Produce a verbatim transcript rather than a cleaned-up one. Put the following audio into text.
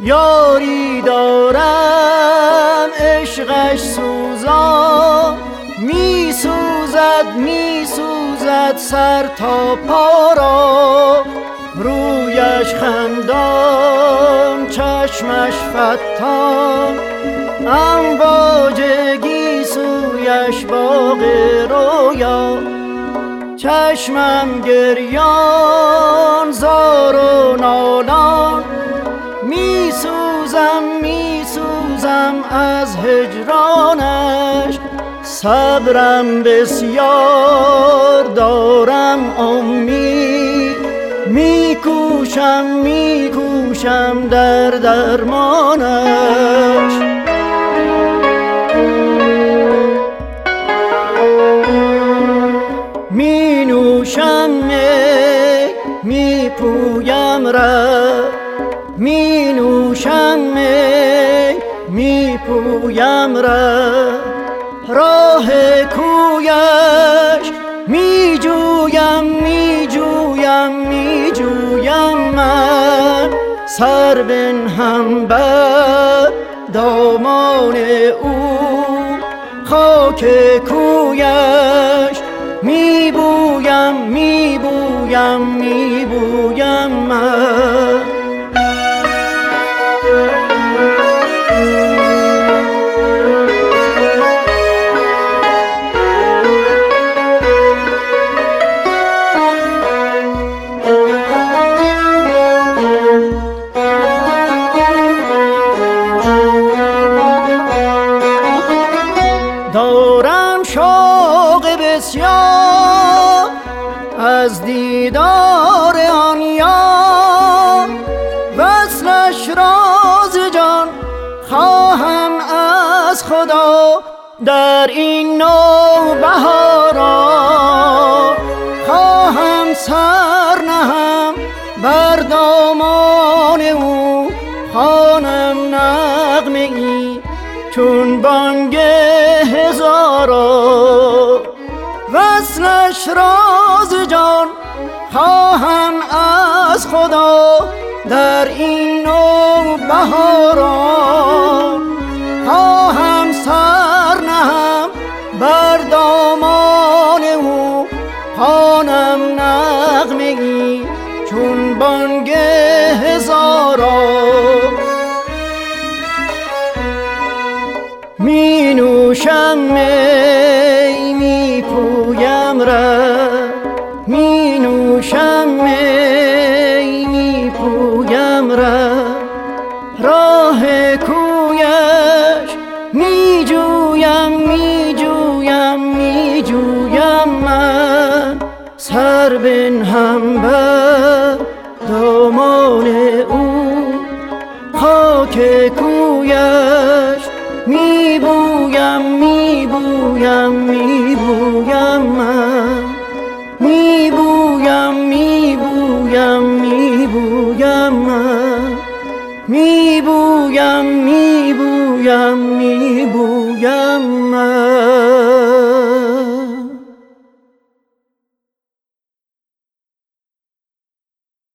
یاری دارم عشقش سوزان، می سوزد می سوزد سر تا پا را، رویش خندان چشمش فتان، امواجگی سویش باغ رویا، چشمم گریان زار و نالان، می سوزم می سوزم از هجرانش، صبرم بسیار دارم امید، می کوشم می کوشم در درمانش. می نوشم می می پویم رب، می نوشم می می پویم رب، راه کویش می جویم می جویم می جویم من، سر بنهم بر دامان او، خاک کویش می بویم می بویم می بویم من. دارم شوق بسیار از دیدار آن یار، وصلش راز جان خواهم از خدا در این نوبهاران، خواهم سر نهم بر دامان او، خوانم نغمه ای چون بانگ هزاران، وصلش راز جان خواهم از خدا در این نوبهاران، خواهم سر نهم بر دامان او، خوانم نغمه ای چون بانگ هزاران. می نوشم می می پویم رب، می نوشم می می پویم رب، راه کویش می جویم می جویم می جویم من، سر بنهم بر